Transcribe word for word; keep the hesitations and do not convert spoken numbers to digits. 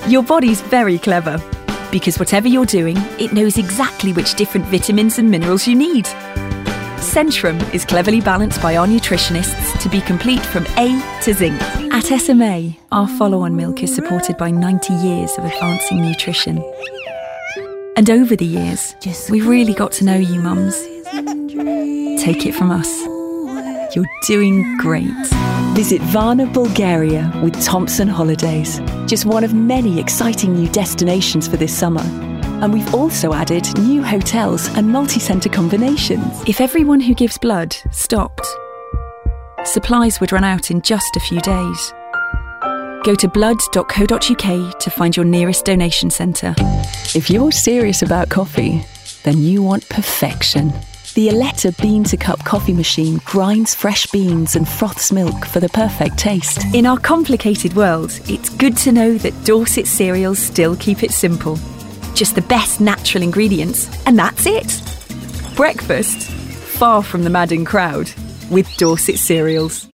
Your body's very clever, because whatever you're doing, it knows exactly which different vitamins and minerals you need. Centrum is cleverly balanced by our nutritionists to be complete from A to zinc. At S M A, our follow-on milk is supported by ninety years of advancing nutrition. And over the years, we've really got to know you mums. Take it from us. You're doing great. Visit Varna, Bulgaria with Thompson Holidays. Just one of many exciting new destinations for this summer. And we've also added new hotels and multi-centre combinations. If everyone who gives blood stopped, supplies would run out in just a few days. Go to blood dot co dot uk to find your nearest donation centre. If you're serious about coffee, then you want perfection. The Aletta bean-to-cup coffee machine grinds fresh beans and froths milk for the perfect taste. In our complicated world, it's good to know that Dorset cereals still keep it simple. Just the best natural ingredients, and that's it. Breakfast, far from the madding crowd, with Dorset cereals.